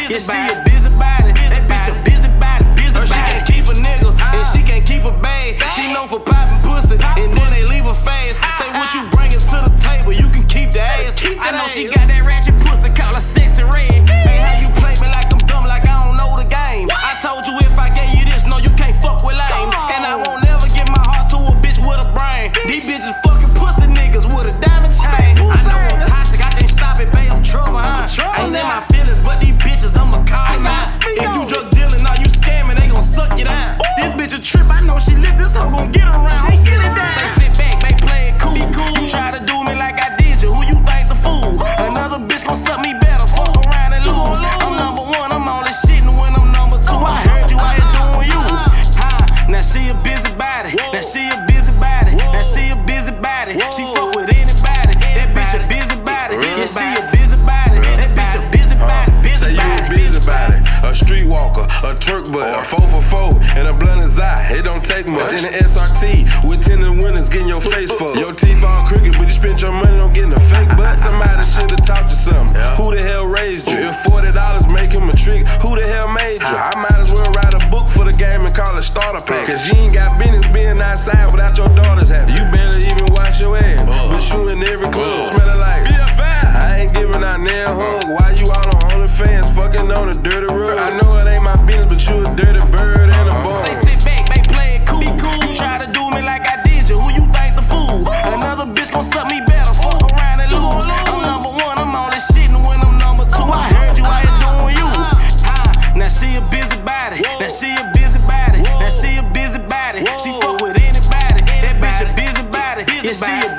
Yeah, she a busybody. That bitch a busybody. She can't keep a nigga and she can't keep a bag. She known for popping pussy and then they leave her fast. Say what you bringin' to the table, you can keep the ass. I know she got that ratchet pussy, call her sexy red. Hey, how you play me like I'm dumb, like I don't know the game? I told you if I gave you this, no, you can't fuck with lames. And I won't never give my heart to a bitch with a brain. These bitches fucking pussy niggas with a diamond chain. I know I'm toxic, I can't stop it, babe, I'm trouble, huh? Ain't in my feelings, but these bitches, I'ma call them out. If you drug dealing, now you scamming, they gon' suck you down. This bitch a trip, I know she lit, this hoe gon' get around. Get it down. Say sit back, babe, play it cool. You try to do me like I did you, who you think the fool? Another bitch gon' suck me better, fuck around and lose. I'm number one, I'm only shitting when I'm number two. I heard you out here doing you. Now she a busybody, now she a busybody, now she a busybody. She fuck with anybody, that bitch a busybody. Yeah, she a busybody, that bitch a busybody. Say you a busybody, a streetwalker, a Turk butt, a 4 for 4, and a blunt as eye. It don't take much. In the SRT with 10 winners getting your face fucked. Your teeth all crooked, but you spent your money on getting a fake butt. Somebody should've taught you something. Who the hell raised you? If $40 make him a trick, who the hell made you? I might as well write a book for the game and call it starter pack. Cause you ain't got business being outside without your daughters happy. You barely even wash your ass, but you in every club smelling like I ain't giving out nail hug. Why you all on OnlyFans fucking on a dirty rug? I know it ain't my business, but you a dirty bird and a bum. Say sit back, babe, play it cool. You try to do me like I did you, who you think the fool? Another bitch gon' suck me better, fuck around and lose. I'm number one, I'm only shitting when I'm number two. I heard you out here doing you. Now she a busybody, now she a busybody, now she a busybody. She fuck with anybody, that bitch a busybody. Yeah, she a